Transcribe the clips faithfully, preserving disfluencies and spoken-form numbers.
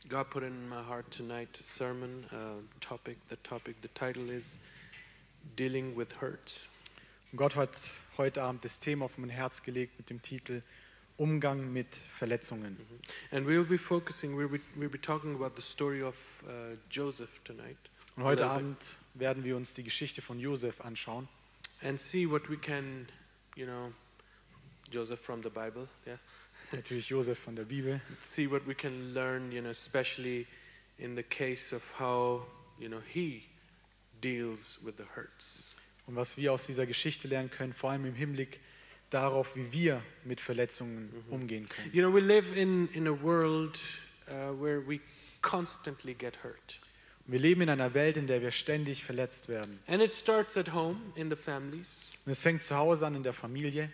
God put in my heart tonight a sermon uh, topic. The topic, the title is Dealing with Hurts. Gott hat heute Abend das Thema auf mein Herz gelegt mit dem Titel Umgang mit Verletzungen. Mm-hmm. And we'll be focusing, we'll be, we'll be talking about the story of uh, Joseph tonight. Und heute Abend werden wir uns die Geschichte von Josef anschauen. And see what we can, you know, Joseph from the Bible, yeah. Natürlich Josef von der Bibel. See what we can learn, you know, especially in the case of how, you know, he deals with the hurts. Und was wir aus dieser Geschichte lernen können, vor allem im Hinblick darauf, wie wir mit Verletzungen mm-hmm. umgehen können. You know, we live in in a world uh, where we constantly get hurt. Und wir leben in einer Welt, in der wir ständig verletzt werden. And it starts at home in the families. Und es fängt zu Hause an in der Familie.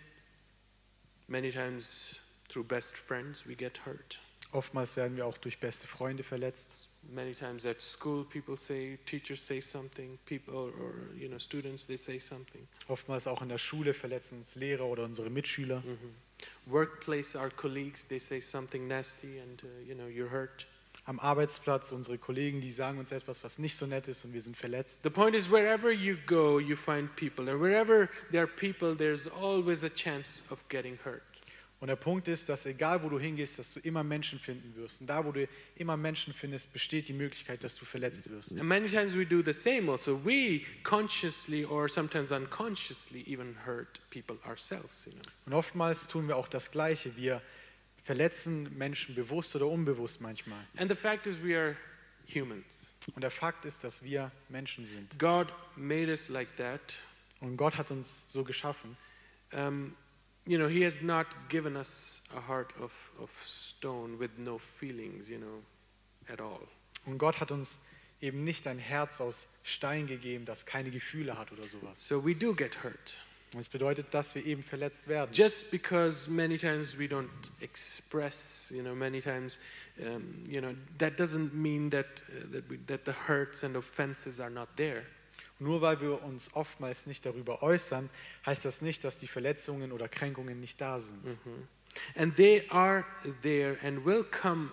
Many times through best friends we get hurt. Oftmals werden wir auch durch beste Freunde verletzt. Many times at school people say, teachers say something, people or, or you know students they say something. Oftmals auch in der Schule verletzen uns Lehrer oder unsere Mitschüler. Mm-hmm. Workplace, our colleagues, they say something nasty and uh, you know you're hurt. Am Arbeitsplatz unsere Kollegen, die sagen uns etwas, was nicht so nett ist und wir sind verletzt. The point is wherever you go, you find people, and wherever there are people, there's always a chance of getting hurt. Und der Punkt ist, dass egal wo du hingehst, dass du immer Menschen finden wirst. Und da, wo du immer Menschen findest, besteht die Möglichkeit, dass du verletzt wirst. And many times we do the same also. We consciously or sometimes unconsciously even hurt people ourselves, you know. Und oftmals tun wir auch das Gleiche. Wir verletzen Menschen bewusst oder unbewusst manchmal. And the fact is we are humans. Und der Fakt ist, dass wir Menschen sind. God made us like that. Und Gott hat uns so geschaffen. Um, You know, he has not given us a heart of, of stone with no feelings, you know, at all. Und Gott hat uns eben nicht ein Herz aus Stein gegeben, das keine Gefühle hat oder sowas. So we do get hurt. Und es bedeutet, dass wir eben verletzt werden. Just because many times we don't express, you know, many times, um, you know, that doesn't mean that uh, that, we, that the hurts and offenses are not there. Nur weil wir uns oftmals nicht darüber äußern, heißt das nicht, dass die Verletzungen oder Kränkungen nicht da sind. Mm-hmm. And they are there and will come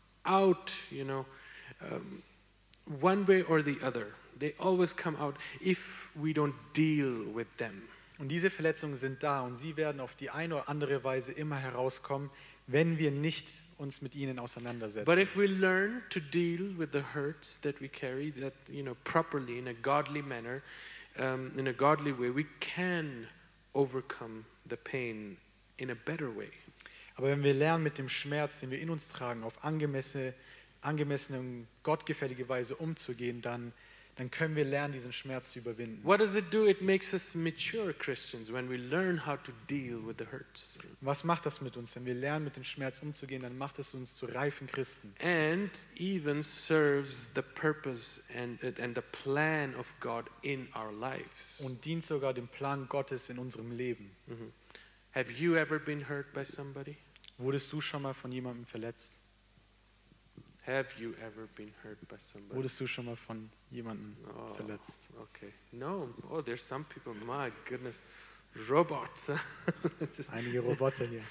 out, you know, um, one way or the other. They always come out if we don't deal with them. Und diese Verletzungen sind da und sie werden auf die eine oder andere Weise immer herauskommen, wenn wir nicht uns mit ihnen auseinandersetzen. But if we learn to deal with the hurts that we carry, that you know, properly in a godly manner, um, in a godly way, we can overcome the pain in a better way. Aber wenn wir lernen, mit dem Schmerz, den wir in uns tragen, auf angemessene, angemessene und gottgefällige Weise umzugehen, dann dann können wir lernen, diesen Schmerz zu überwinden. What does it do? It makes us mature Christians when we learn how to deal with the hurts. Was macht das mit uns? Wenn wir lernen, mit dem Schmerz umzugehen, dann macht es uns zu reifen Christen. And even serves the purpose and and the plan of God in our lives. Und dient sogar dem Plan Gottes in unserem Leben. Mm-hmm. Have you ever been hurt by somebody? Wurdest du schon mal von jemandem verletzt? Have you ever been hurt by somebody? Wurdest du schon mal von jemandem oh, verletzt? Okay. No. Oh, there's some people. My goodness, robots. Just Einige Roboter hier.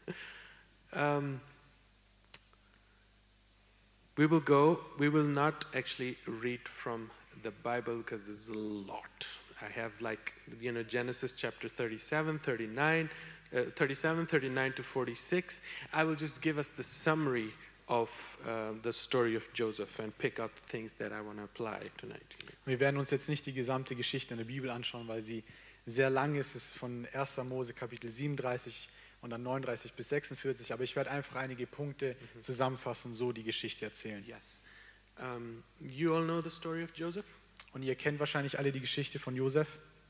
um, we will go. We will not actually read from the Bible because there's a lot. I have like you know Genesis chapter thirty-seven, thirty-nine, uh, thirty-seven, thirty-nine to forty-six. I will just give us the summary of uh, the story of Joseph and pick out the things that I want to apply tonight. Wir werden uns jetzt nicht die gesamte Geschichte in der Bibel anschauen, weil sie sehr lang ist. Es ist von erster Mose Kapitel siebenunddreißig und dann neununddreißig bis sechsundvierzig. Aber ich werde einfach einige Punkte mhm. zusammenfassen und so die Geschichte erzählen. Yes. Um, you all know the story of Joseph? Und ihr kennt wahrscheinlich alle die Geschichte von Josef.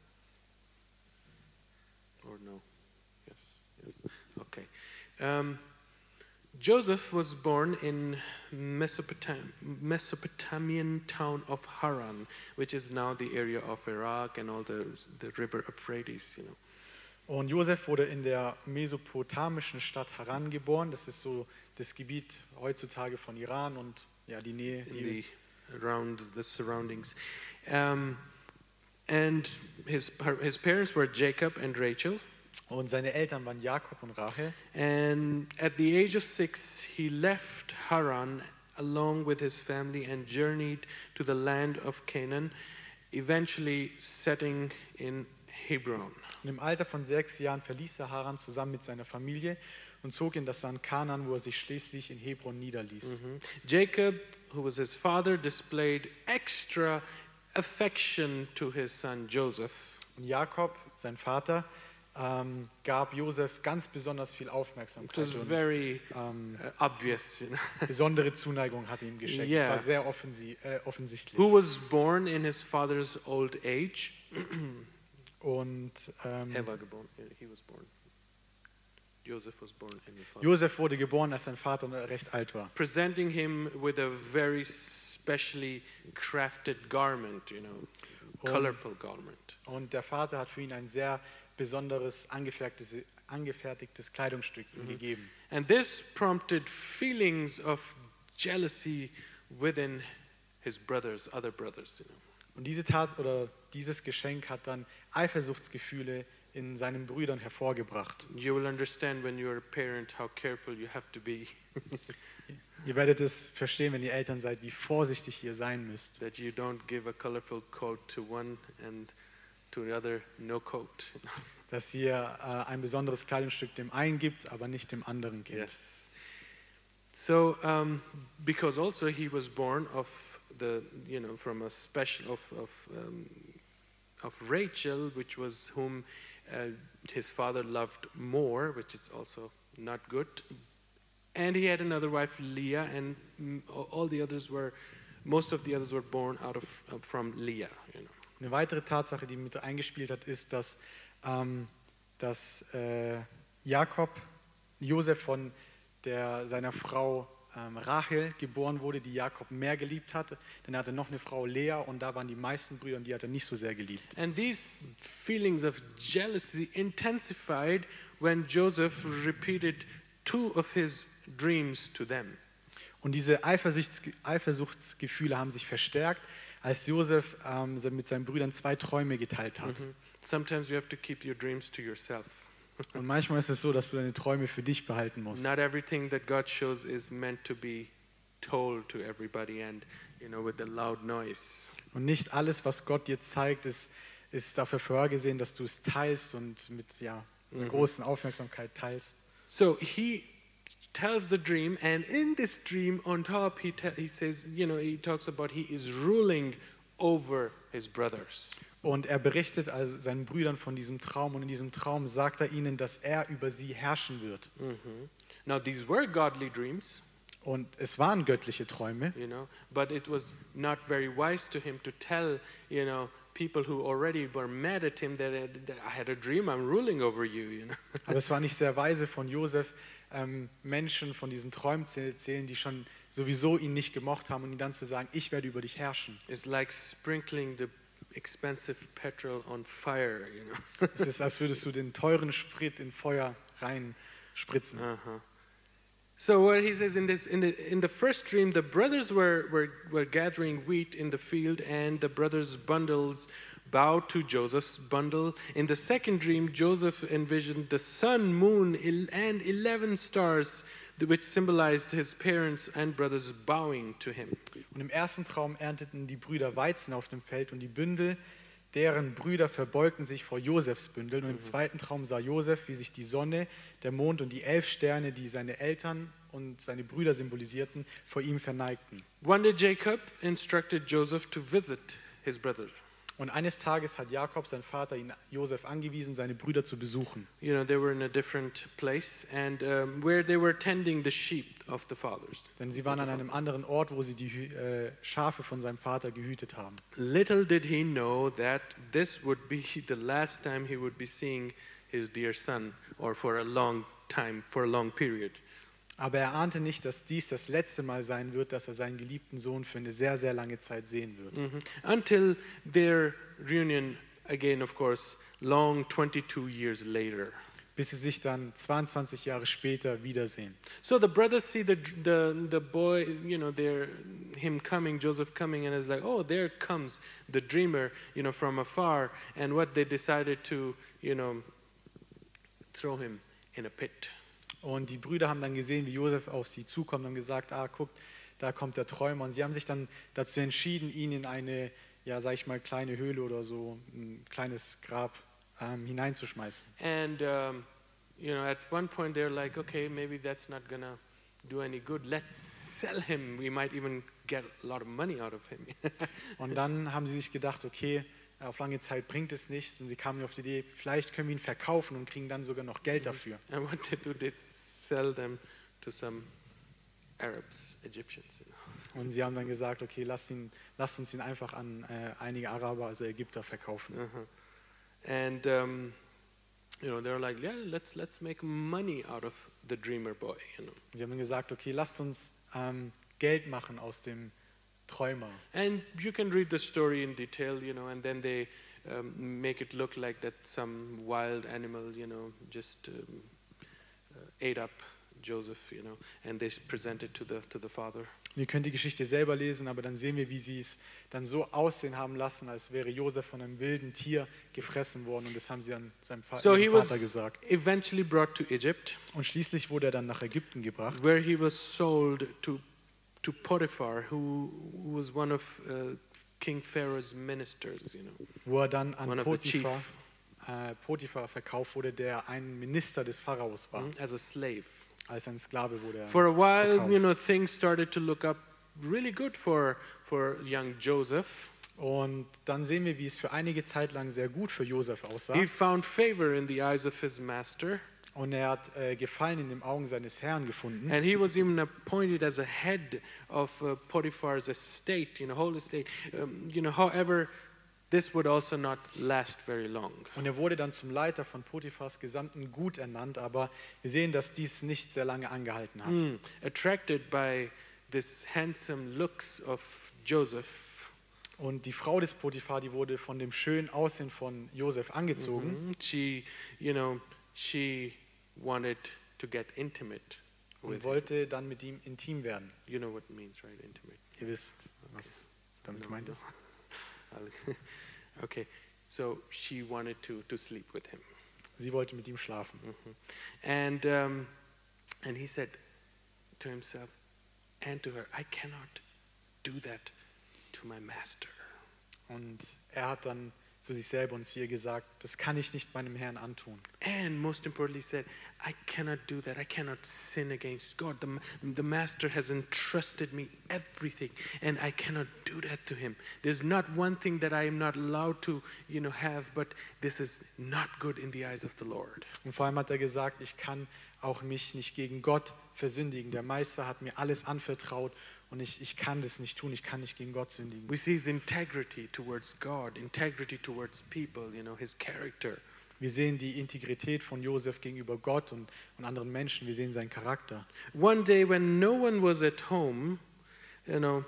Or no? Yes. Yes. Okay. Um, Joseph was born in Mesopotam- Mesopotamian town of Haran, which is now the area of Iraq and all the the river Euphrates, you know. Und Josef wurde in der mesopotamischen Stadt Haran geboren. Das ist so das Gebiet heutzutage von Iran und ja die Nähe. In the around the surroundings, um, and his his parents were Jacob and Rachel. Und seine Eltern waren Jakob und Rachel. And at the age of six, he left Haran along with his family and journeyed to the land of Canaan, eventually settling in Hebron. Und im Alter von sechs Jahren verließ er Haran zusammen mit seiner Familie und zog in das Land Kanaan, wo er sich schließlich in Hebron niederließ. Mhm. Jacob, who was his father, displayed extra affection to his son Joseph. Und Jakob, sein Vater, ähm, gab Josef ganz besonders viel It Aufmerksamkeit was und very ähm, uh, obvious, you know. besondere Zuneigung hat ihm geschenkt. Yeah. Es war sehr offensi äh, offensichtlich. Who was born in his father's old age. Und ähm, Er war geboren. He was born. Joseph was born in the father. Josef wurde geboren, als sein Vater noch recht alt war. Presenting him with a very specially crafted garment, you know, colorful garment. Und der Vater hat für ihn ein sehr besonderes, angefertigtes, angefertigtes Kleidungsstück ihm gegeben. And this prompted feelings of jealousy within his brothers, other brothers, you know. Und diese Tat oder dieses Geschenk hat dann Eifersuchtsgefühle in seinen Brüdern hervorgebracht. You will understand when you're a parent how careful you have to be. Ihr werdet es verstehen, wenn ihr Eltern seid, wie vorsichtig ihr sein müsst. That you don't give a colorful coat to one and to the other no coat. Dass ihr äh, ein besonderes Kleidungsstück dem einen gibt, aber nicht dem anderen gebt. Yes. So, um, because also he was born of the, you know, from a special of of um, of Rachel, which was whom uh, his father loved more, which is also not good. And he had another wife, Leah, and mm, all the others were, most of the others were born out of uh, from Leah. You know. Eine weitere Tatsache, die mit eingespielt hat, ist, dass, ähm, dass äh, Jakob, Josef von der, seiner Frau ähm, Rachel geboren wurde, die Jakob mehr geliebt hatte. Dann hatte er noch eine Frau Lea und da waren die meisten Brüder und die hat er nicht so sehr geliebt. And these feelings of jealousy intensified when Joseph repeated two of his dreams to them. Und diese Eifersuchts Eifersuchtsgefühle haben sich verstärkt, als Josef ähm, mit seinen Brüdern zwei Träume geteilt hat. Mhm. Sometimes you have to keep your dreams to yourself. Und manchmal ist es so, dass du deine Träume für dich behalten musst. Not everything that God shows is meant to be told to everybody and, you know, with a loud noise. Und nicht alles, was Gott dir zeigt, ist, ist dafür vorgesehen, dass du es teilst und mit ja, einer Mhm. großen Aufmerksamkeit teilst. So he tells the dream, and in this dream on top he, te- he says, you know, he talks about he is ruling over his brothers. Und er berichtet also seinen Brüdern von diesem Traum und in diesem Traum sagt er ihnen, dass er über sie herrschen wird. Mhm. Now these were godly dreams, Und es waren göttliche Träume, you know, but it was not very wise to him to tell, you know, people who already were mad at him that, uh, that I had a dream, I'm ruling over you, you know. aber es war nicht sehr weise von Josef, ähm, Menschen von diesen Träumen zu erzählen, die schon sowieso ihn nicht gemocht haben und ihm dann zu sagen, ich werde über dich herrschen. It's like sprinkling the expensive petrol on fire, you know. Es ist, als würdest du den teuren Sprit in Feuer reinspritzen. Uh-huh. So what he says in this in the in the first dream, the brothers were, were were gathering wheat in the field, and the brothers' bundles bowed to Joseph's bundle. In the second dream, Joseph envisioned the sun, moon, el- and eleven stars, which symbolized his parents and brothers bowing to him. Und im ersten Traum ernteten die Brüder Weizen auf dem Feld und die Bündel, deren Brüder verbeugten sich vor Josefs Bündel. Und im zweiten Traum sah Josef, wie sich die Sonne, der Mond und die elf Sterne, die seine Eltern und seine Brüder symbolisierten, vor ihm verneigten. One day, Jacob instructed Joseph to visit his brother. Und eines Tages hat Jakob, sein Vater, ihn Josef angewiesen, seine Brüder zu besuchen. You know, they were in a different place, and um, where they were tending the sheep of the fathers. Denn sie waren an einem anderen Ort, wo sie die Hü- äh, Schafe von seinem Vater gehütet haben. Little did he know that this would be the last time he would be seeing his dear son, or for a long time, for a long period. Aber er ahnte nicht, dass dies das letzte Mal sein wird, dass er seinen geliebten Sohn für eine sehr, sehr lange Zeit sehen wird. Mhm. Until their reunion again, of course, long twenty-two years later. Bis sie sich dann zweiundzwanzig Jahre später wiedersehen. So the brothers see the the the boy, you know, they're him coming, Joseph coming, and it's like, oh, there comes the dreamer, you know, from afar. And what they decided to, you know, throw him in a pit. Und die Brüder haben dann gesehen, wie Josef auf sie zukommt und gesagt, ah, guckt, da kommt der Träumer. Und sie haben sich dann dazu entschieden, ihn in eine, ja, sag ich mal, kleine Höhle oder so, ein kleines Grab ähm, hineinzuschmeißen. And um, you know, at one point they're like, okay, maybe that's not gonna do any good. Let's sell him. We might even get a lot of money out of him. Und dann haben sie sich gedacht, okay, auf lange Zeit bringt es nichts. Und sie kamen auf die Idee, vielleicht können wir ihn verkaufen und kriegen dann sogar noch Geld dafür. And what they do, they sell them to some Arabs, Egyptians. You know. Und sie haben dann gesagt, okay, lasst, ihn, lasst uns ihn einfach an äh, einige Araber, also Ägypter, verkaufen. Uh-huh. And um, you know, they're like, yeah, let's let's make money out of the dreamer boy. You know. Sie haben dann gesagt, okay, lasst uns ähm, Geld machen aus dem Träumer. And you can read the story in detail, you know, and then they um, make it look like that some wild animal, you know, just um, uh, ate up Joseph, you know, and they present it to the to the father. Und ihr könnt die Geschichte selber lesen, aber dann sehen wir, wie sie es dann so aussehen haben lassen, als wäre Josef von einem wilden Tier gefressen worden. Und das haben sie dann seinem Fa So he ihrem was Vater gesagt. eventually brought to Egypt, Und schließlich wurde er dann nach Ägypten gebracht. where he was sold to to Potiphar, who was one of uh, King Pharaoh's ministers, you know. Wo er dann an One of the chief. Potiphar, äh, Potiphar verkauft wurde, der ein Minister des Pharaos war. Mm, as a slave. Als ein Sklave wurde er For a while, verkauft. you know, things started to look up really good for for young Joseph. Und dann sehen wir, wie es für einige Zeit lang sehr gut für Josef aussah. He found favor in the eyes of his master, Und er hat äh, Gefallen in den Augen seines Herrn gefunden. and he was even appointed as a head of uh, Potiphar's estate, you know, whole estate. Um, you know, however, this would also not last very long. Und er wurde dann zum Leiter von Potiphars gesamten Gut ernannt, aber wir sehen, dass dies nicht sehr lange angehalten hat. Mm, attracted by this handsome looks of Joseph, Und die Frau des Potiphar, die wurde von dem schönen Aussehen von Josef angezogen. mm, she, you know, she wanted to get intimate Und with him. wollte dann mit ihm intim werden. You know what it means, right? Intimate. Ihr wisst, was damit No, gemeint no. ist. I'll- okay, so she wanted to to sleep with him, Sie wollte mit ihm schlafen. and um, and he said to himself and to her, "I cannot do that to my master." Und er hat dann zu sich selber und zu ihr gesagt, das kann ich nicht meinem Herrn antun. And most importantly, said, "I cannot do that. I cannot sin against God. The, the master has entrusted me everything, and I cannot do that to him. There's not one thing that I am not allowed to, you know, have, but this is not good in the eyes of the Lord." Und vor allem hat er gesagt, ich kann auch mich nicht gegen Gott versündigen. Der Meister hat mir alles anvertraut und ich, ich kann das nicht tun, ich kann nicht gegen Gott sündigen. We see his integrity towards God, integrity towards people, you know, his character. Wir sehen die Integrität von Josef gegenüber Gott und, und anderen Menschen, wir sehen seinen Charakter. One day when no one was at home, you know,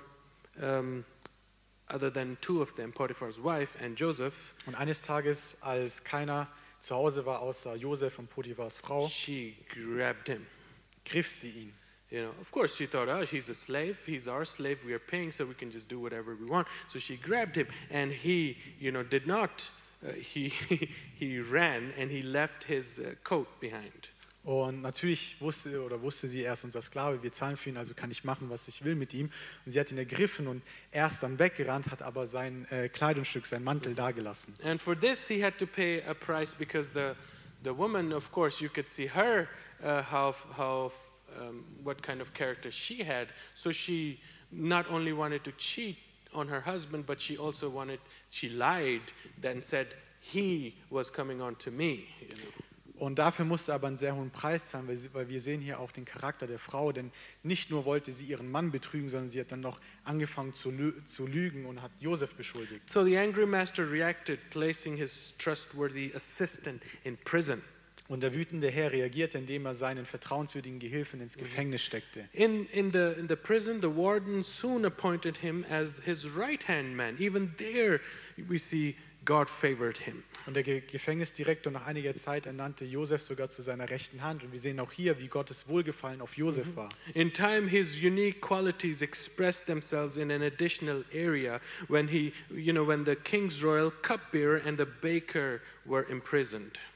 um, other than two of them, Potiphar's wife and Joseph, Und eines Tages, als keiner zu Hause war, außer Josef und Potiphars Frau, she grabbed him. griff sie ihn. You know, of course, she thought, oh, he's a slave. He's our slave. We are paying, so we can just do whatever we want. So she grabbed him, and he, you know, did not. Uh, he he ran and he left his uh, coat behind. Und natürlich wusste oder wusste sie, er ist unser Sklave, wir zahlen für ihn, also kann ich machen, was ich will mit ihm. Und sie hat ihn ergriffen und er ist dann weggerannt, hat aber sein äh, Kleidungsstück, sein Mantel dagelassen. And for this, he had to pay a price because the the woman, of course, you could see her uh, how how um, what kind of character she had. So she not only wanted to cheat on her husband, but she also wanted, she lied, then said he was coming on to me. You know. Und dafür musste er aber einen sehr hohen Preis zahlen, weil, sie, weil wir sehen hier auch den Charakter der Frau, denn nicht nur wollte sie ihren Mann betrügen, sondern sie hat dann noch angefangen zu, lü zu lügen und hat Josef beschuldigt. So the angry master reacted, placing his trustworthy assistant in prison. Und der wütende Herr reagierte, indem er seinen vertrauenswürdigen Gehilfen ins Gefängnis steckte. In, in, the, in the prison, the warden soon appointed him as his right-hand man. Even there, we see God favored him. Und der Ge Gefängnisdirektor nach einiger Zeit ernannte Josef sogar zu seiner rechten Hand. Und wir sehen auch hier, wie Gottes Wohlgefallen auf Josef war. In time, his unique qualities expressed themselves in an additional area when he, you know, when the king's royal cupbearer and the baker were imprisoned.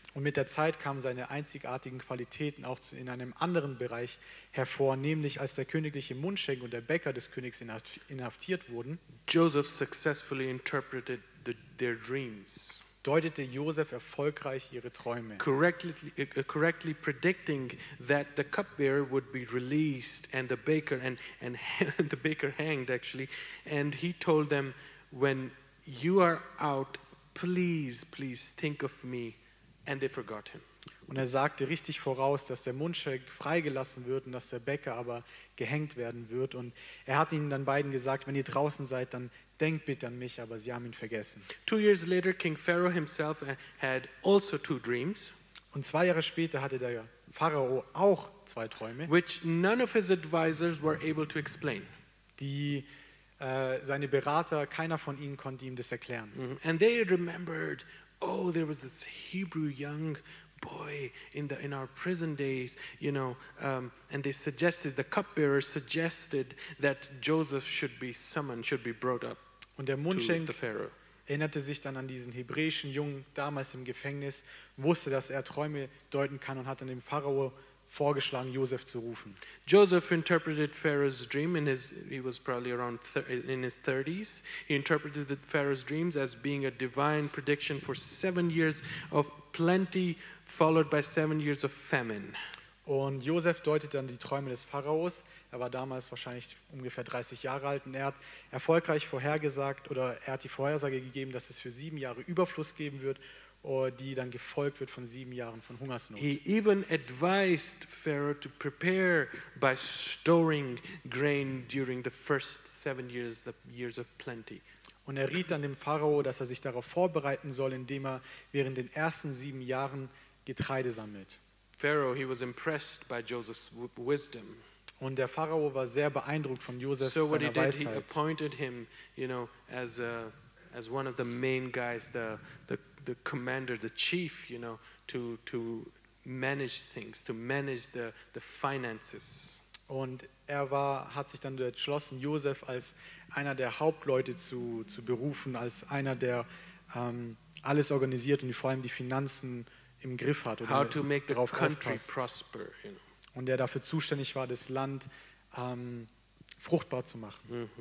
Und mit der Zeit kamen seine einzigartigen Qualitäten auch zu- in einem anderen Bereich hervor, nämlich als der königliche Mundschenk und der Bäcker des Königs inhaft- inhaftiert wurden, Joseph successfully interpreted the, their dreams, deutete Josef erfolgreich ihre Träume, correctly, uh, correctly predicting that the cupbearer would be released and the baker and, and the baker hanged actually. And he told them, when you are out, please, please think of me. And they forgot him. und er sagte richtig voraus, dass der Mundschenk freigelassen wird und dass der Bäcker aber gehängt werden wird. Und er hat ihnen dann beiden gesagt, wenn ihr draußen seid, dann denkt bitte an mich, aber sie haben ihn vergessen. Two years later, King Pharaoh himself uh, had also two dreams, Und zwei Jahre später hatte der Pharao auch zwei Träume, which none of his advisors were able to explain. die äh, seine Berater, keiner von ihnen konnte ihm das erklären. Mhm. And they remembered, oh, there was this Hebrew young boy in the in our prison days, you know, um, and they suggested, the cupbearer suggested that Joseph should be summoned, should be brought up Und der to Mundschenk the Pharaoh. erinnerte sich dann an diesen hebräischen Jungen damals im Gefängnis, wusste, dass er Träume deuten kann und hat dann dem Pharao vorgeschlagen, Josef zu rufen. Joseph interpreted Pharaoh's dream in his, he was probably around thir- in his thirties. He interpreted the Pharaoh's dreams as being a divine prediction for seven years of plenty, followed by seven years of famine. Und Josef deutet dann die Träume des Pharaos. Er war damals wahrscheinlich ungefähr dreißig Jahre alt und er hat erfolgreich vorhergesagt oder er hat die Vorhersage gegeben, dass es für sieben Jahre Überfluss geben wird, oh, die dann gefolgt wird von sieben Jahren von Hungersnot. He even advised Pharaoh to prepare by storing grain during the first seven years, the years of plenty. Und er riet dann dem Pharao, dass er sich darauf vorbereiten soll, indem er während den ersten sieben Jahren Getreide sammelt. Pharaoh, he was impressed by Joseph's w- wisdom. Und der Pharao war sehr beeindruckt von Josef, So what he seiner did, he Weisheit. appointed him, you know, as a, as one of the main guys, the the the commander, the chief, you know, to to manage things, to manage the the finances. Und er war, hat sich dann entschlossen, Josef als einer der Hauptleute zu, zu berufen, als einer, der ähm, alles organisiert und vor allem die Finanzen im Griff hat oder How to make the darauf country aufpasst. prosper, you know. Und der dafür zuständig war, das Land ähm, fruchtbar zu machen.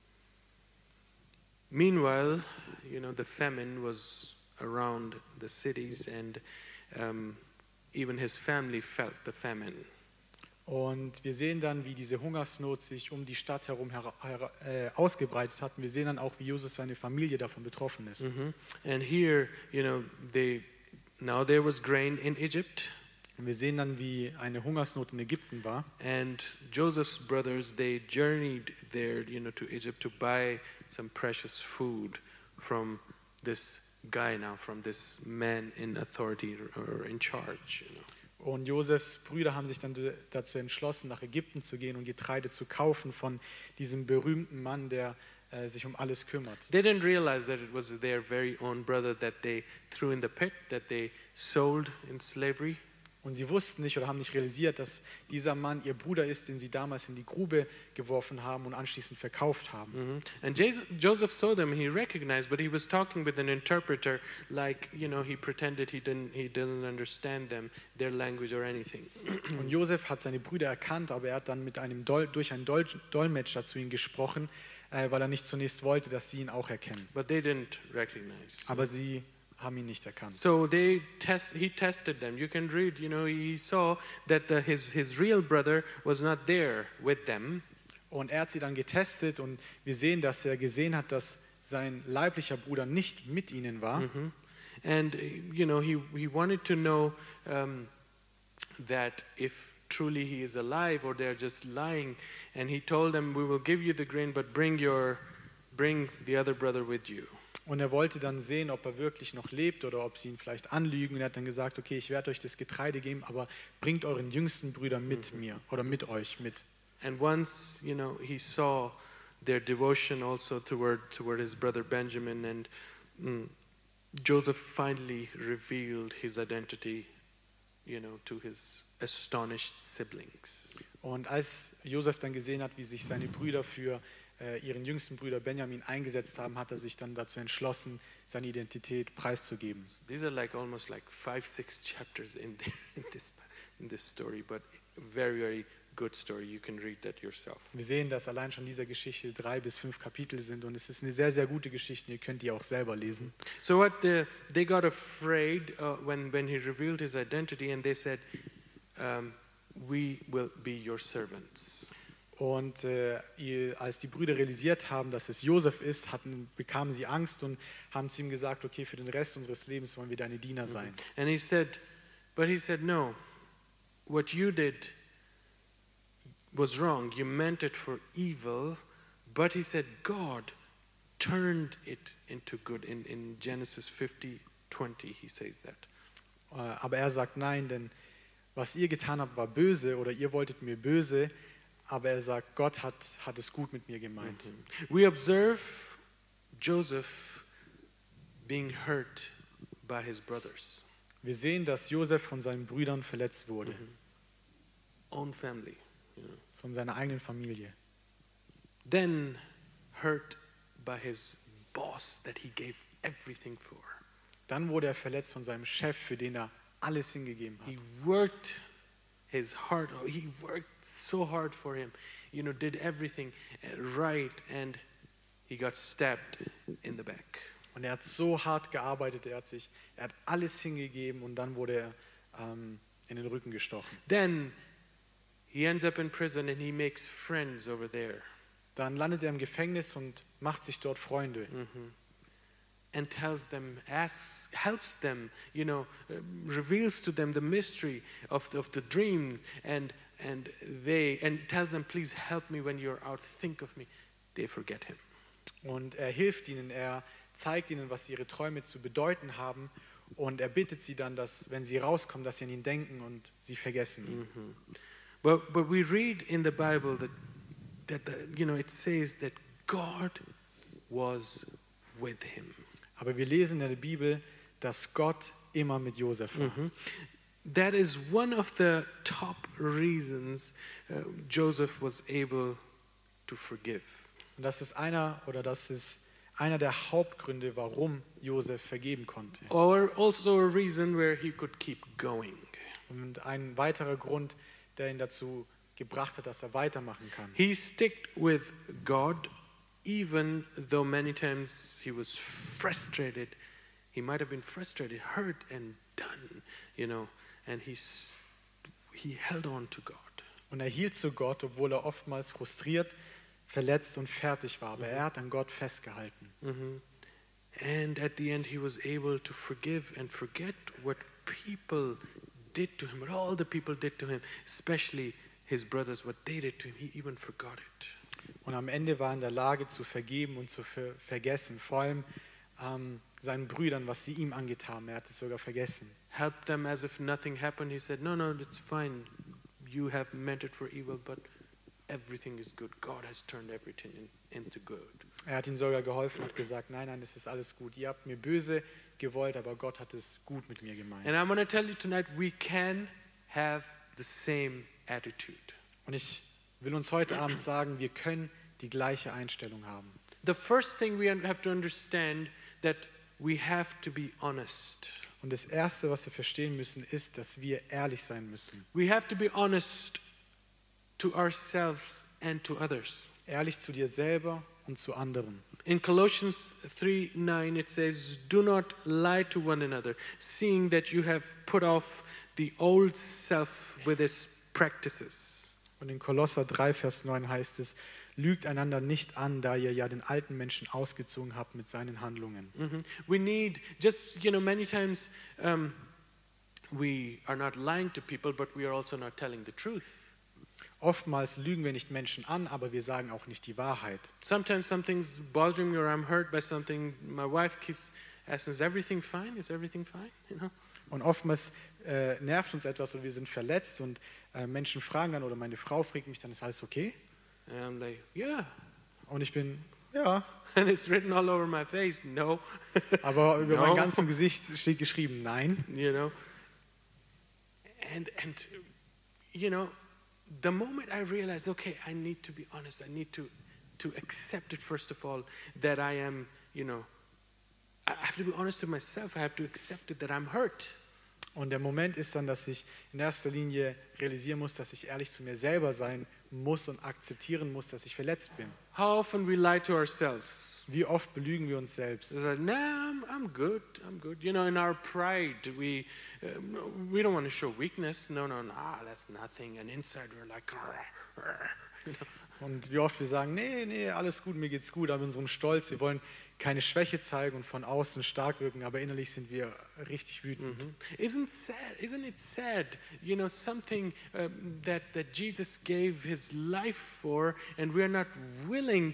Meanwhile, you know, the famine was around the cities, and um, even his family felt the famine. Und wir sehen dann, wie diese Hungersnot sich um die Stadt herum hera- hera- äh, ausgebreitet hat. Und wir sehen dann auch, wie Josef seine Familie davon betroffen ist. Mhm. And here, you know, they now there was grain in Egypt, Und wir sehen dann, wie eine Hungersnot in Ägypten war. and Joseph's brothers, they journeyed there, you know, to Egypt to buy some precious food from this guy now, from this man in authority or in charge, you know. Und Josefs Brüder haben sich dann d- dazu entschlossen, nach Ägypten zu gehen und Getreide zu kaufen von diesem berühmten Mann, der äh, sich um alles kümmert. They didn't realize that it was their very own brother that they threw in the pit, that they sold in slavery. Und sie wussten nicht oder haben nicht realisiert, dass dieser Mann ihr Bruder ist, den sie damals in die Grube geworfen haben und anschließend verkauft haben. Mhm. And Jas- Joseph saw them, he recognized, but he was talking with an interpreter, like, you know, he pretended he didn't, he didn't understand them, their language or anything. Und Josef hat seine Brüder erkannt, aber er hat dann mit einem Dol durch einen Dol Dolmetscher zu ihnen gesprochen, äh, weil er nicht zunächst wollte, dass sie ihn auch erkennen. But they didn't recognize. Aber sie haben ihn nicht erkannt. So they test, he tested them. You can read, you know, he saw that the, his, his real brother was not there with them. Und er hat sie dann getestet und wir sehen, dass er gesehen hat, dass sein leiblicher Bruder nicht mit ihnen war. Mhm. And, uh, you know, he, he wanted to know um, that if truly he is alive or they're just lying. And he told them, we will give you the grain, but bring your, bring the other brother with you. Und er wollte dann sehen, ob er wirklich noch lebt oder ob sie ihn vielleicht anlügen. Und er hat dann gesagt, okay, ich werde euch das Getreide geben, aber bringt euren jüngsten Brüder mit mir oder mit euch mit. And once, you know, he saw their devotion also toward, toward his brother Benjamin, and mm, Joseph finally revealed his identity, you know, to his astonished siblings. Und als Josef dann gesehen hat, wie sich seine Brüder für äh, ihren jüngsten Bruder Benjamin eingesetzt haben, hat er sich dann dazu entschlossen, seine Identität preiszugeben. These are like almost like five, six chapters in, there, in this in this story, but very, very good story. You can read that yourself. Wir sehen, dass allein schon dieser Geschichte drei bis fünf Kapitel sind und es ist eine sehr, sehr gute Geschichte. Ihr könnt die auch selber lesen. So what the, they got afraid uh, when when he revealed his identity, and they said, um, "We will be your servants." Und äh, ihr, als die Brüder realisiert haben, dass es Josef ist, hatten, bekamen sie Angst und haben zu ihm gesagt, okay, für den Rest unseres Lebens wollen wir deine Diener sein. And he said, but he said, no. What you did was wrong. You meant it for evil, but he said God turned it into good. In, in Genesis fifty twenty, he says that. Äh, aber er sagt nein, denn was ihr getan habt, war böse oder ihr wolltet mir böse, aber er sagt, Gott hat, hat es gut mit mir gemeint. We observe Joseph being hurt by his brothers, Wir sehen, dass Josef von seinen Brüdern verletzt wurde, own family, you know. von seiner eigenen Familie. Then hurt by his boss that he gave everything for. Dann wurde er verletzt von seinem Chef, für den er alles hingegeben hat. He worked his heart, he worked so hard for him, you know, did everything right, and he got stabbed in the back. Und er hat so hart gearbeitet, er hat sich, er hat alles hingegeben und dann wurde er ähm, in den Rücken gestochen. Then he ends up in prison and he makes friends over there. Dann landet er im Gefängnis und macht sich dort Freunde. And tells them, asks, helps them, you know, uh, reveals to them the mystery of the, of the dream, and and they and tells them, please help me when you're out. Think of me. They forget him. Und er hilft ihnen, er zeigt ihnen, was ihre Träume zu bedeuten haben, und er bittet sie dann, dass, wenn sie rauskommen, dass sie an ihn denken und sie vergessen ihn. But but we read in the Bible that that the, you know it says that God was with him. Aber wir lesen in der Bibel, dass Gott immer mit Josef war. That is one of the top reasons uh, Joseph was able to forgive. Und das ist einer oder das ist einer der Hauptgründe, warum Josef vergeben konnte. Or also a reason where he could keep going. Und ein weiterer Grund, der ihn dazu gebracht hat, dass er weitermachen kann. He sticked with God even though many times he was frustrated. He might have been frustrated, hurt and done, you know, and he's, he held on to God. Und er hielt zu Gott, obwohl er oftmals frustriert, verletzt und fertig war. Aber er hat an Gott festgehalten. And at the end he was able to forgive and forget what people did to him, what all the people did to him, especially his brothers, what they did to him. He even forgot it. Und am Ende war er in der Lage zu vergeben und zu ver vergessen. Vor allem ähm, seinen Brüdern, was sie ihm angetan haben. Er hat es sogar vergessen. Helped them as if nothing happened. He said, no, no, it's fine. You have meant it for evil, but everything is good. God has turned everything in, into good. Er hat ihnen sogar geholfen und hat gesagt, nein, nein, es ist alles gut. Ihr habt mir böse gewollt, aber Gott hat es gut mit mir gemeint. And I'm going to tell you tonight, we can have the same attitude. Und ich will uns heute Abend sagen, wir können die gleiche Einstellung haben. The first thing we have to understand that we have to be honest. Und das Erste, was wir verstehen müssen, ist, dass wir ehrlich sein müssen. We have to be honest to ourselves and to others. Ehrlich zu dir selber und zu anderen. In Colossians three nine it says, do not lie to one another, seeing that you have put off the old self with its practices. Und in Kolosser drei, Vers neun heißt es, lügt einander nicht an, da ihr ja den alten Menschen ausgezogen habt mit seinen Handlungen. Mm-hmm. We need, just, you know, many times um, we are not lying to people, but we are also not telling the truth. Oftmals lügen wir nicht Menschen an, aber wir sagen auch nicht die Wahrheit. Sometimes something's bothering me or I'm hurt by something. My wife keeps asking, is everything fine? Is everything fine? You know? Und oftmals äh, nervt uns etwas und wir sind verletzt und äh, Menschen fragen dann oder meine Frau fragt mich dann, ist alles okay? And I'm like, yeah. Und ich bin, ja. And it's written all over my face, no. Aber über No. mein ganzes Gesicht steht geschrieben, nein. You know? And, and, you know, the moment I realized, okay, I need to be honest, I need to, to accept it first of all, that I am, you know, I have to be honest with myself, I have to accept it that I'm hurt. Und der Moment ist dann, dass ich in erster Linie realisieren muss, dass ich ehrlich zu mir selber sein muss und akzeptieren muss, dass ich verletzt bin. How often we lie to ourselves. Wie oft belügen wir uns selbst? It's like, nah, I'm, I'm good, I'm good. You know, in our pride, we um, we don't want to show weakness. No, no, nah, that's nothing. And inside we're like, you know. Und wie oft wir sagen, nee, nee, alles gut, mir geht's gut, aber in unserem Stolz, wir wollen keine Schwäche zeigen und von außen stark wirken, aber innerlich sind wir richtig wütend. Mhm. Isn't sad? Isn't it sad? You know, something um, that that Jesus gave His life for, and we're not willing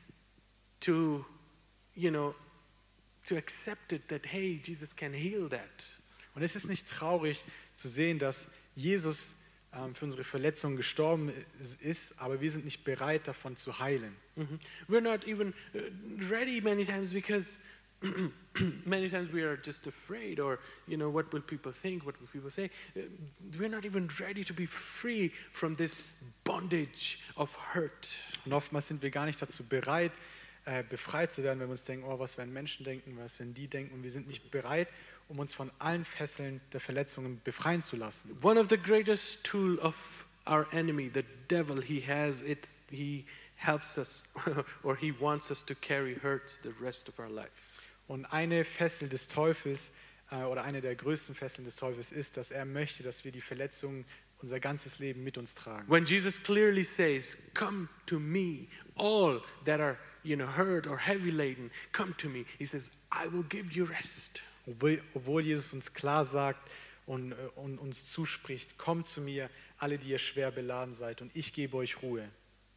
to, you know, to accept it. That hey, Jesus can heal that. Und es ist nicht traurig zu sehen, dass Jesus ähm, für unsere Verletzungen gestorben ist, aber wir sind nicht bereit, davon zu heilen. Mhm. We're not even uh, ready many times because many times we are just afraid, or you know, what will people think? What will people say? Uh, we're not even ready to be free from this bondage of hurt. Und oftmals sind wir gar nicht dazu bereit, äh, befreit zu werden, wenn wir uns denken, oh, was werden Menschen denken, was werden die denken? Und wir sind nicht bereit, um uns von allen Fesseln der Verletzungen befreien zu lassen. One of the greatest tool of our enemy, the devil, he has it. He helps us, or he wants us to carry hurt the rest of our lives. Und eine Fessel des Teufels äh, oder eine der größten Fesseln des Teufels ist, dass er möchte, dass wir die Verletzungen unser ganzes Leben mit uns tragen. When Jesus clearly says, "Come to me, all that are, you know, hurt or heavy laden, come to me," He says, "I will give you rest." Obwohl, obwohl Jesus uns klar sagt und, äh, und uns zuspricht, kommt zu mir, alle, die ihr schwer beladen seid, und ich gebe euch Ruhe.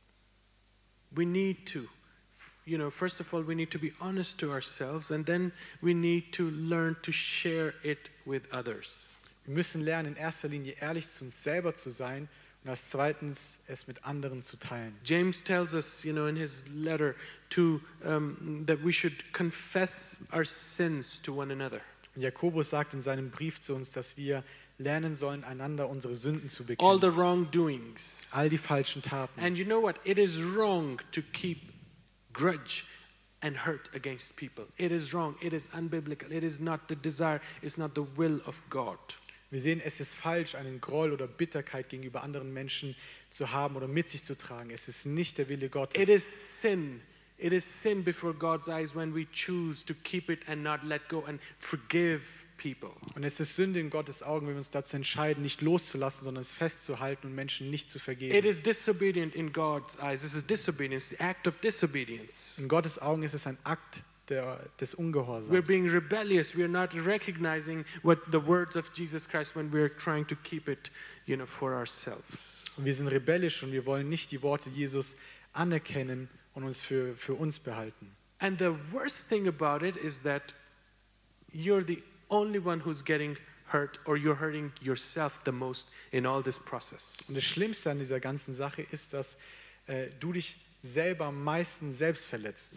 We need to, you know, first of all, we need to be honest to ourselves, and then we need to learn to share it with others. Wir müssen lernen, in erster Linie ehrlich zu uns selber zu sein und als zweitens es mit anderen zu teilen. James tells us, you know, in his letter to um, that we should confess our sins to one another. Und Jakobus sagt in seinem Brief zu uns, dass wir lernen sollen, einander unsere Sünden zu All bekennen. the wrongdoings. All die falschen Taten. And you know what? It is wrong to keep grudge and hurt against people. It is wrong. It is unbiblical. It is not the desire. It's not the will of God. Wir sehen, es ist falsch, einen Groll oder Bitterkeit gegenüber anderen Menschen zu haben oder mit sich zu tragen. Es ist nicht der Wille Gottes. It is sin. It is sin before God's eyes when we choose to keep it and not let go and forgive people. Und es ist Sünde in Gottes Augen, wenn wir uns dazu entscheiden, nicht loszulassen, sondern es festzuhalten und Menschen nicht zu vergeben. It is disobedient in God's eyes. This is disobedience, the act of disobedience. In Gottes Augen ist es ein Akt der, des Ungehorsams. We're being rebellious. We're not recognizing what the words of Jesus Christ when we're trying to keep it, you know, for ourselves. Und wir sind rebellisch und wir wollen nicht die Worte Jesus anerkennen und uns für, für uns behalten. And the worst thing about it is that you're the only one who's getting hurt, or you're hurting yourself the most in all this process. Und das Schlimmste an dieser ganzen Sache ist, dass äh, du dich selber am meisten selbst verletzt.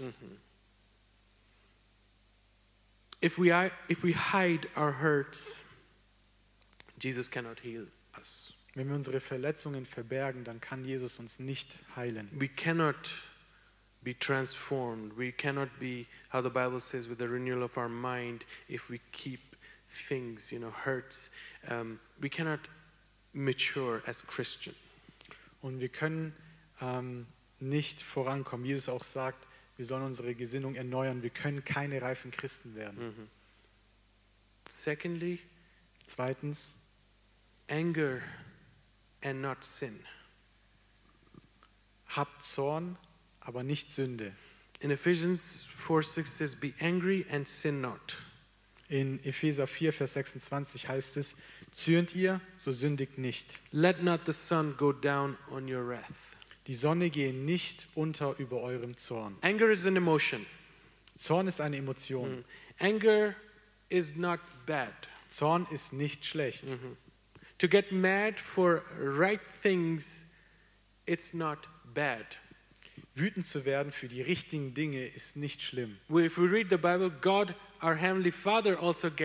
If we are, if we hide our hurts, Jesus cannot heal us. Wenn wir unsere Verletzungen verbergen, dann kann Jesus uns nicht heilen. We cannot be transformed. We cannot be, how the Bible says, with the renewal of our mind, if we keep things, you know, hurts. Um, we cannot mature as Christian. Und wir können ähm, nicht vorankommen. Jesus auch sagt, wir sollen unsere Gesinnung erneuern. Wir können keine reifen Christen werden. Secondly, Zweitens, anger and not sin. habt Zorn, aber nicht Sünde. In Ephesians four six says, "Be angry and sin not." In Epheser vier, Vers sechsundzwanzig heißt es, zürnt ihr, so sündigt nicht. Let not the sun go down on your wrath. Die Sonne gehe nicht unter über eurem Zorn. Anger is an emotion. Zorn ist eine Emotion. Anger is not bad. Zorn ist nicht schlecht. To get mad for right things, it's not bad. Wütend zu werden für die richtigen Dinge ist nicht schlimm. Well, if we read the Bible, God, our Heavenly Father, also gets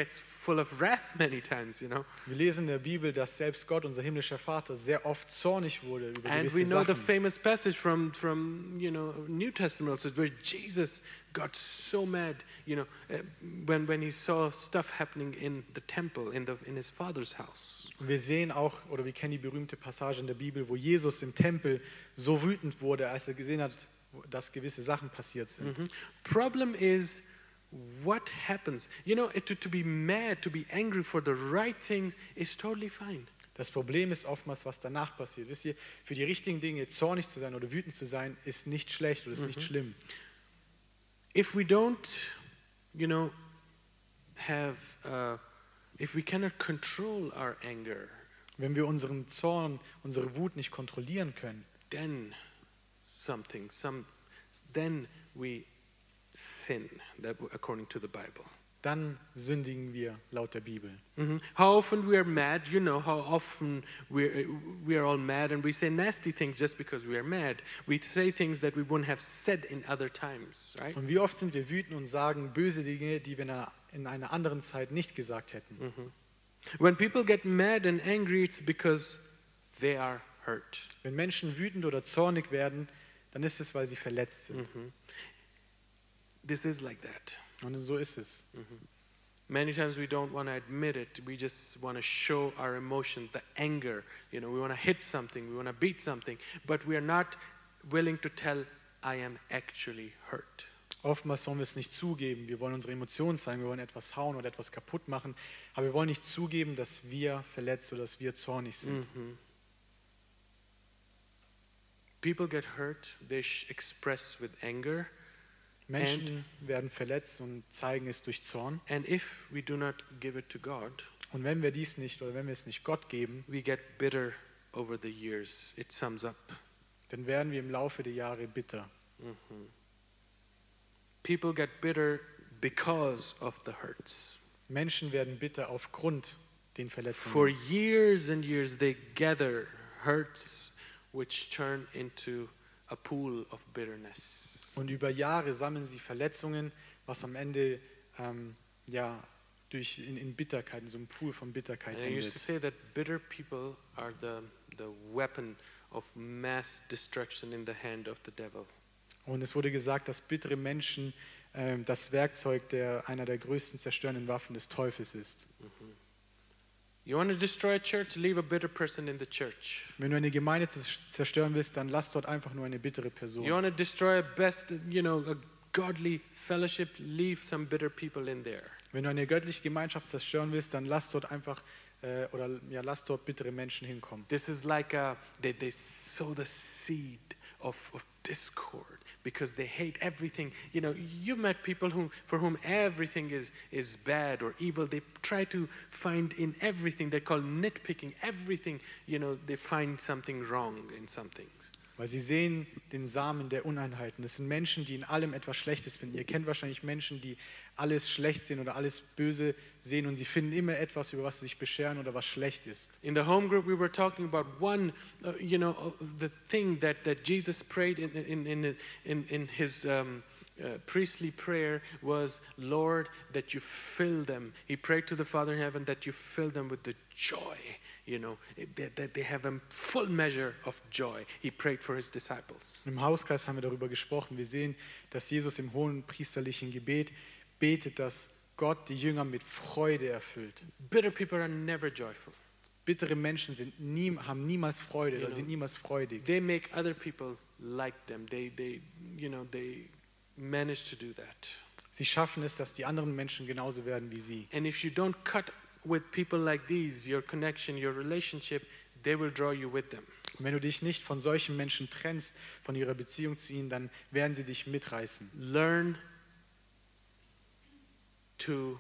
full of wrath many times, you know. Wir lesen in der Bibel, dass selbst Gott, unser himmlischer Vater, sehr oft zornig wurde über And gewisse we know the Sachen. famous passage from, from you know, New Testament also, where Jesus got so mad, you know, uh, when, when he saw stuff happening in the temple, in, the, in his father's house. Und wir sehen auch, oder wir kennen die berühmte Passage in der Bibel, wo Jesus im Tempel so wütend wurde, als er gesehen hat, dass gewisse Sachen passiert sind. Mhm. Problem is, what happens? You know, to, to be mad, to be angry for the right things is totally fine. Das Problem ist oftmals, was danach passiert. Wisst ihr, für die richtigen Dinge zornig zu sein oder wütend zu sein, ist nicht schlecht oder ist nicht schlimm. If we don't, you know, have, uh, if we cannot control our anger, Wenn wir unseren Zorn, unsere Wut nicht kontrollieren können, then something, some, then we sin, that according to the Bible. dann sündigen wir laut der Bibel. Mhm. How often we are mad, you know, how often we're, we are all mad and we say nasty things just because we are mad. We say things that we wouldn't have said in other times, right? Und wie oft sind wir wütend und sagen böse Dinge, die wir in einer, in einer anderen Zeit nicht gesagt hätten. When people get mad and angry, it's because they are hurt. Wenn Menschen wütend oder zornig werden, dann ist es, weil sie verletzt sind. This is like that. Und so ist es. Many times we don't want to admit it. We just want to show our emotion, the anger. You know, we want to hit something, we want to beat something, but we are not willing to tell, I am actually hurt. Oftmals wollen wir es nicht zugeben. Wir wollen unsere Emotionen zeigen, wir wollen etwas hauen oder etwas kaputt machen, aber wir wollen nicht zugeben, dass wir verletzt oder dass wir zornig sind. People get hurt, they sh- express with anger, Menschen werden verletzt und zeigen es durch Zorn. and if we do not give it to God, Und wenn wir dies nicht oder wenn wir es nicht Gott geben, we get bitter over the years. It sums up. dann werden wir im Laufe der Jahre bitter. People get bitter because of the hurts. Menschen werden bitter aufgrund den Verletzungen. For years and years, they gather hurts which turn into a pool of bitterness. Und über Jahre sammeln sie Verletzungen, was am Ende ähm, ja, durch, in, in Bitterkeit, in so einem Pool von Bitterkeit And I used to endet. say that bitter people are the, the weapon of mass destruction in the hand of the devil. Und es wurde gesagt, dass bittere Menschen ähm, das Werkzeug der einer der größten zerstörenden Waffen des Teufels ist. You want to destroy a church? Leave a bitter person in the church. Wenn du eine Gemeinde zer- zerstören willst, dann lass dort einfach nur eine bittere You Person. want to destroy a best, you know, a godly fellowship? Leave some bitter people in there. Wenn du eine göttliche Gemeinschaft zerstören willst, dann lass dort einfach äh, oder ja, lass dort bittere Menschen hinkommen. This is like a, they, they sow the seed of, of discord because they hate everything. You know, you've met people who, for whom everything is, is bad or evil. They try to find in everything, they call nitpicking, everything, you know, they find something wrong in some things. Weil sie sehen den Samen der Uneinheiten. Das sind Menschen, die in allem etwas Schlechtes finden. Ihr kennt wahrscheinlich Menschen, die alles schlecht sehen oder alles böse sehen und sie finden immer etwas, über was sie sich bescheren oder was schlecht ist. In the home group, we were talking about one, uh, you know, uh, the thing that, that Jesus prayed in, in, in, in, in his um, uh, priestly prayer was, Lord, that you fill them. He prayed to the Father in heaven that you fill them with the joy, you know, that, that they have a full measure of joy. He prayed for his disciples. Im Hauskreis haben wir darüber gesprochen. Wir sehen, dass Jesus im hohen priesterlichen Gebet betet, dass Gott die Jünger mit Freude erfüllt. Bitter people are never joyful. Bittere Menschen sind nie, haben niemals Freude, You oder know, sind niemals freudig. They make other people like them. They, they, you know, they manage to do that. Sie schaffen es, dass die anderen Menschen genauso werden wie sie. And if you don't cut with people like these, your connection, your relationship, they will draw you with them. Und wenn du dich nicht von solchen Menschen trennst, von ihrer Beziehung zu ihnen, dann werden sie dich mitreißen. Learn to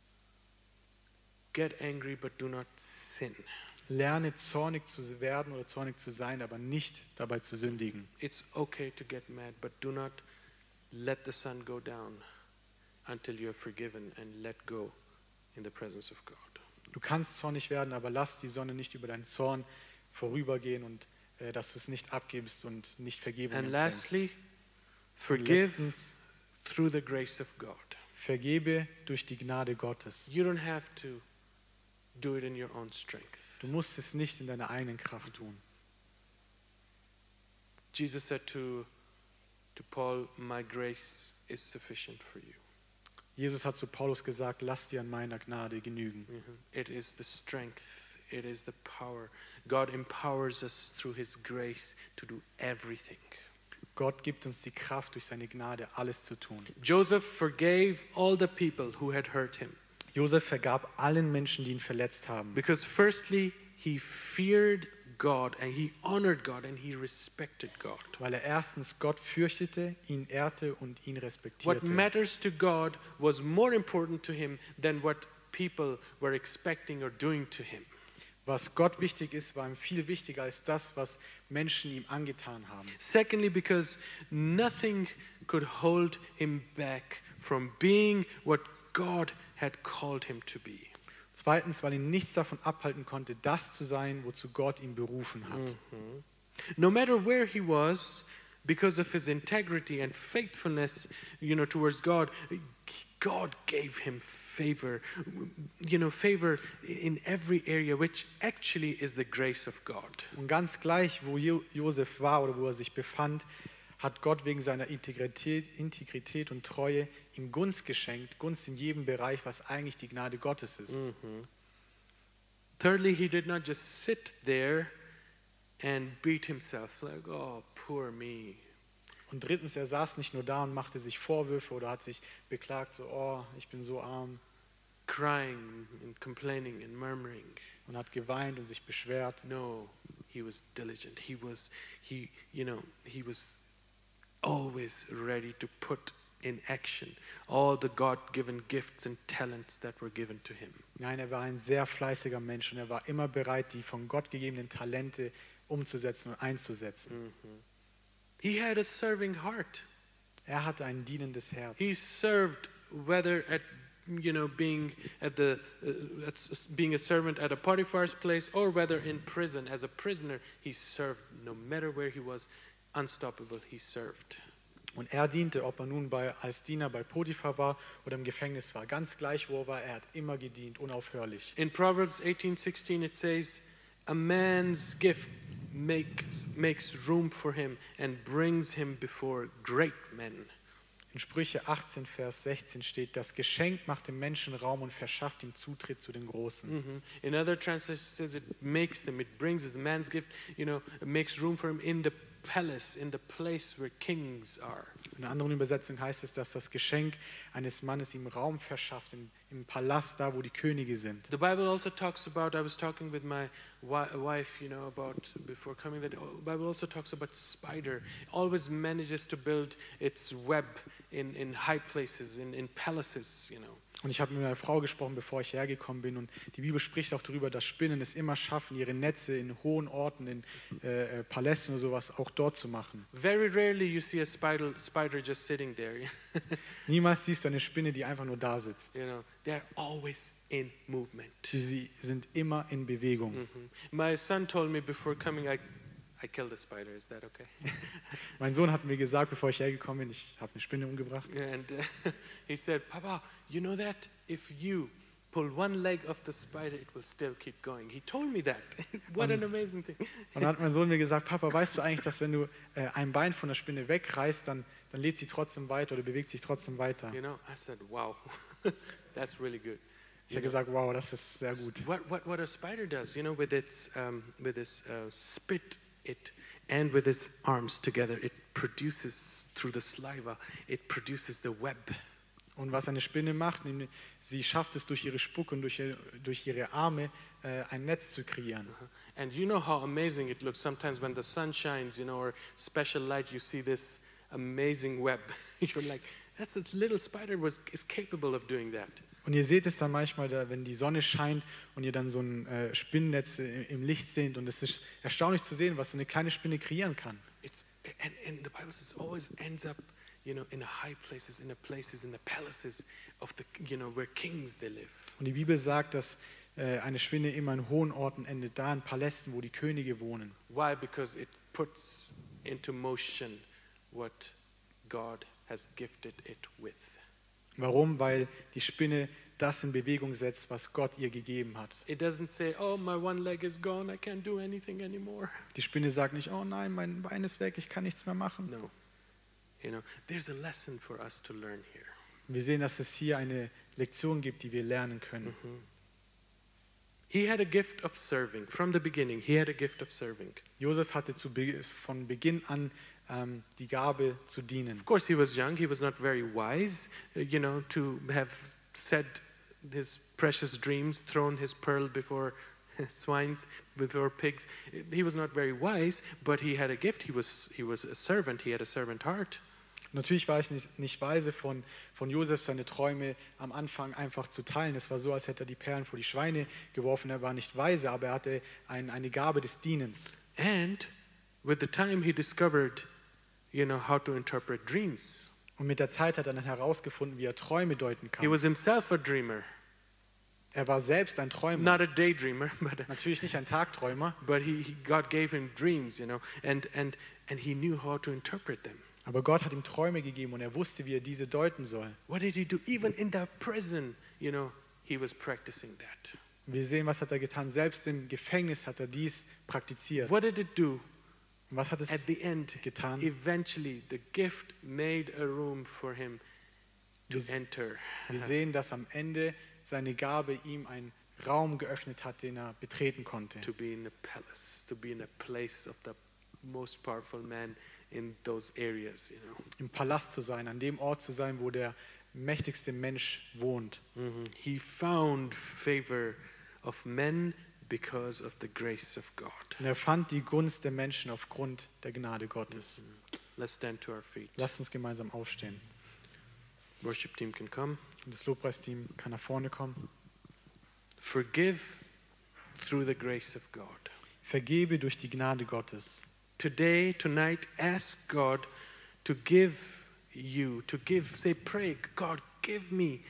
get angry, but do not sin. Lerne zornig zu werden oder zornig zu sein, aber nicht dabei zu sündigen. It's okay to get mad, but do not let the sun go down until you are forgiven and let go in the presence of God. Du kannst zornig werden, aber lass die Sonne nicht über deinen Zorn vorübergehen und äh, dass du es nicht abgibst und nicht Vergebung And empfängst. lastly, Und forgive letztens, through the grace of God. Vergebe durch die Gnade Gottes. You don't have to do it in your own strength. Du musst es nicht in deiner eigenen Kraft tun. Jesus said to, to Paul, my grace is sufficient for you. Jesus hat zu Paulus gesagt, lass dir an meiner Gnade genügen. It is the strength, it is the power. God empowers us through his grace to do everything. Gott gibt uns die Kraft, durch seine Gnade alles zu tun. Joseph forgave all the people who had hurt him. Josef vergab allen Menschen, die ihn verletzt haben. Because firstly, he feared God and he honored God and he respected God. Weil er erstens Gott fürchtete, ihn ehrte und ihn What respektierte. matters to God was more important to him than what people were expecting or doing to him. Was Gott wichtig ist, war ihm viel wichtiger als das, was Menschen ihm angetan haben. Secondly, because nothing could hold him back from being what God had called him to be. Zweitens, weil ihn nichts davon abhalten konnte, das zu sein, wozu Gott ihn berufen hat. No matter where he was, because of his integrity and faithfulness, you know, towards God, God gave him favor, you know, favor in every area, which actually is the grace of God. Und ganz gleich, wo Jo- Josef war oder wo er sich befand, hat Gott wegen seiner Integrität, Integrität und Treue ihm Gunst geschenkt, Gunst in jedem Bereich, was eigentlich die Gnade Gottes ist. Thirdly, he did not just sit there and beat himself like, oh, poor me. Und drittens, er saß nicht nur da und machte sich Vorwürfe oder hat sich beklagt, so, oh, ich bin so arm, Crying and complaining and murmuring. und hat geweint und sich beschwert. No, he was diligent. He was, he, you know, he was always ready to put in action all the God-given gifts and talents that were given to him. Nein, er war ein sehr fleißiger Mensch und er war immer bereit, die von Gott gegebenen Talente umzusetzen und einzusetzen. He had a serving heart. Er hatte ein dienendes Herz. He served whether at you know being at the uh, at s- being a servant at a Potiphar's place or whether in prison as a prisoner, he served no matter where he was, unstoppable, he served. Und er diente, ob er nun bei, als Diener bei Potiphar war oder im Gefängnis war. Ganz gleich, wo er war, er hat immer gedient, unaufhörlich. In Proverbs eighteen sixteen it says, a man's gift makes makes room for him and brings him before great men. In Sprüche achtzehn, Vers sechzehn steht, das Geschenk macht dem Menschen Raum und verschafft ihm Zutritt zu den Großen. Mhm. In other translations, it says it makes them, it brings his man's gift, you know, it makes room for him in the palace, in the place where kings are. In einer anderen Übersetzung heißt es, dass das Geschenk eines Mannes ihm Raum verschafft, im, im Palast, da wo die Könige sind. The Bible also talks about, I was talking with my wi- wife, you know, about before coming, that the Bible also talks about spider. Always manages to build its web in, in high places, in, in palaces, you know. Und ich habe mit meiner Frau gesprochen, bevor ich hergekommen bin. Und die Bibel spricht auch darüber, dass Spinnen es immer schaffen, ihre Netze in hohen Orten, in äh, äh, Palästen oder sowas, auch dort zu machen. Very rarely you see a spider, spider just sitting there, Niemals siehst du eine Spinne, die einfach nur da sitzt. you know. They're always in movement. Sie, sie sind immer in Bewegung. Mhm. My son told me before coming, I, I killed a spider. Is that okay? Mein Sohn hat mir gesagt, bevor ich hergekommen bin, ich habe eine Spinne umgebracht. And uh, he said, Papa, you know that if you pull one leg of the spider, it will still keep going. He told me that. What an amazing thing. Und dann hat mein Sohn mir gesagt, Papa, weißt du eigentlich, dass wenn du äh, ein Bein von der Spinne wegreißt, dann, dann lebt sie trotzdem weiter oder bewegt sich trotzdem weiter. You know, I said, wow, that's really good. Ich habe gesagt, wow, das ist sehr gut. What, what, what a spider does, you know, with its, um, with its uh, spit it and with its arms together, it produces through the saliva, it produces the web. Und was eine Spinne macht, nämlich, sie schafft es durch ihre Spucke und durch ihre, durch ihre Arme äh, ein Netz zu kreieren. And you know how amazing it looks sometimes when the sun shines, you know, or special light, you see this amazing web. You're like, that's a little spider was is capable of doing that. Und ihr seht es dann manchmal, da, wenn die Sonne scheint und ihr dann so ein äh, Spinnennetz äh, im Licht seht. Und es ist erstaunlich zu sehen, was so eine kleine Spinne kreieren kann. It's and, and the Bible says it always ends up, you know, in the high places, in the places, in the palaces of the, you know, where kings they live. Und die Bibel sagt, dass äh, eine Spinne immer in hohen Orten endet, da in Palästen, wo die Könige wohnen. Why? Because it puts into motion what God has gifted it with. Warum? Weil die Spinne das in Bewegung setzt, was Gott ihr gegeben hat. It doesn't say, oh, my one leg is gone, I can't do anything anymore. Die Spinne sagt nicht, oh nein, mein Bein ist weg, ich kann nichts mehr machen. No. You know, there's a lesson for us to learn here. Wir sehen, dass es hier eine Lektion gibt, die wir lernen können. He had a gift of serving. From the beginning, he had a gift of serving. Josef hatte zu Be von Beginn an ähm, die Gabe zu dienen. Of course, he was young. He was not very wise, uh, you know, to have said his precious dreams, thrown his pearl before swines, before pigs. He was not very wise, but he had a gift. He was, he was a servant. He had a servant heart. Natürlich war ich nicht, nicht weise von, von Josef, seine Träume am Anfang einfach zu teilen. Es war so, als hätte er die Perlen vor die Schweine geworfen. Er war nicht weise, aber er hatte ein, eine Gabe des Dienens. And with the time, he discovered, you know, how to interpret dreams. Und mit der Zeit hat er dann herausgefunden, wie er Träume deuten He kann. was himself a dreamer, Er war selbst ein Träumer. not a daydreamer, but Natürlich nicht ein Tagträumer, but he, he God gave him dreams, you know, and and and he knew how to interpret them. aber Gott hat ihm Träume gegeben und er wusste, wie er diese deuten soll. What did he do? Even in the prison, you know, he was practicing that. Wir sehen, was hat er getan. Selbst im Gefängnis hat er dies praktiziert. What did it do? Und was hat es At the end, getan? eventually, the gift made a room for him to Wir, enter. wir sehen, dass am Ende seine Gabe ihm einen Raum geöffnet hat, den er betreten konnte. To be in a palace, to be in a place of the most powerful man in those areas, you know. Im Palast zu sein, an dem Ort zu sein, wo der mächtigste Mensch wohnt. Mhm. He found favor of men because of the grace of God. Und er fand die Gunst der Menschen aufgrund der Gnade Gottes. Let's stand to our feet. Lasst uns gemeinsam aufstehen. Worship team can come. Und das Lobpreisteam kann nach vorne kommen. Forgive through the grace of God. Vergebe durch die Gnade Gottes. Today, tonight, ask God to give you, to give, say, pray, God, give me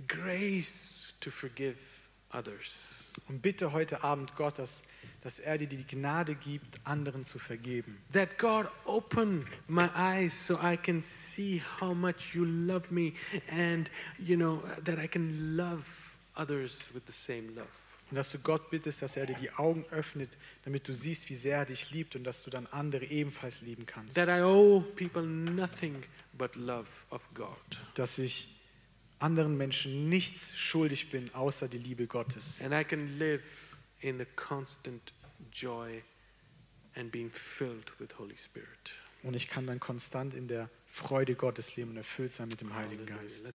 grace to forgive others. Und bitte heute Abend Gott, dass, dass er dir die Gnade gibt, anderen zu vergeben. That God open my eyes so I can see how much you love me and, you know, that I can love others with the same love. Und dass du Gott bittest, dass er dir die Augen öffnet, damit du siehst, wie sehr er dich liebt und dass du dann andere ebenfalls lieben kannst. That I owe people nothing but love of God. Dass ich anderen Menschen nichts schuldig bin, außer die Liebe Gottes. And I can live in the constant joy and being filled with Holy Spirit. Und ich kann dann konstant in der Freude Gottes leben und erfüllt sein mit dem Heiligen Hallelujah. Geist.